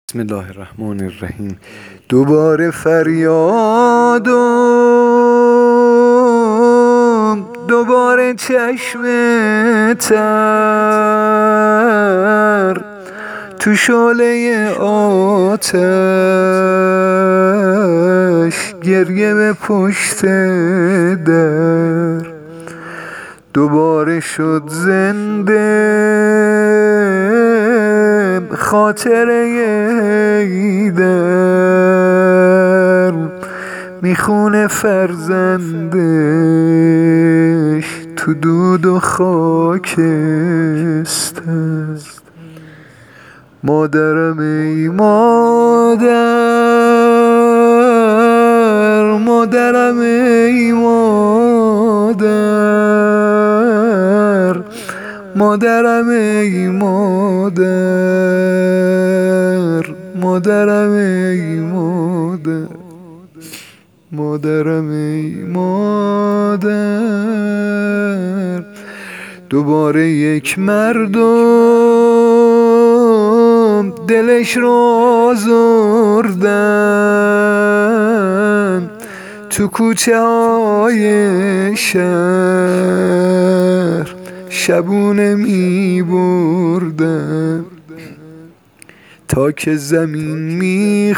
بسم الله الرحمن الرحیم. دوباره فریادم، دوباره چشم تر تو شعله آتش، گریه به پشت در. دوباره شد زنده خاطره ایدر، میخونه فرزندش تو دود و خاکستر. مادرم ای مادر، مادرم ای مادر، مادرم ای مادر، مادرم ای مادر، مادرم ای مادر. دوباره یک مردم دلش رو آزردن، تو کوچه های شهر شبونه می بردن، تا که زمین می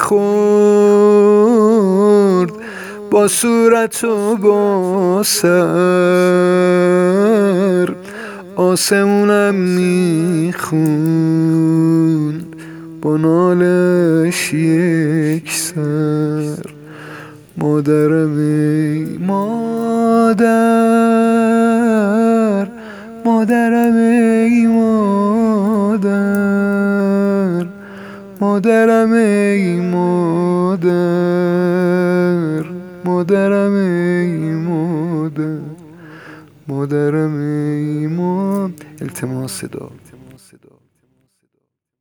خورد با صورت و با سر، آسمونم می خوند با نالش یک سر. مادرم ای مادر، مادرم ای مادر، مادرم ای مادر، مادرم ای مادر، مادرم ای مادر. التماس صدا.